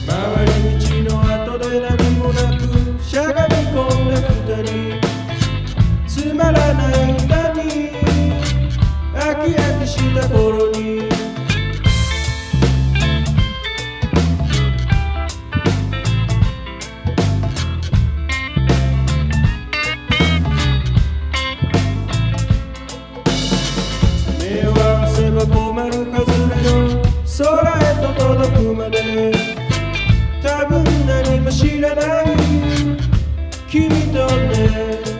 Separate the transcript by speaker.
Speaker 1: 回り道の後で何もなくしゃがみ込んだ二人、つまらない歌に飽き飽きした頃に目を合わせば困るはずれの空へと届くまで多分何も知らない君とね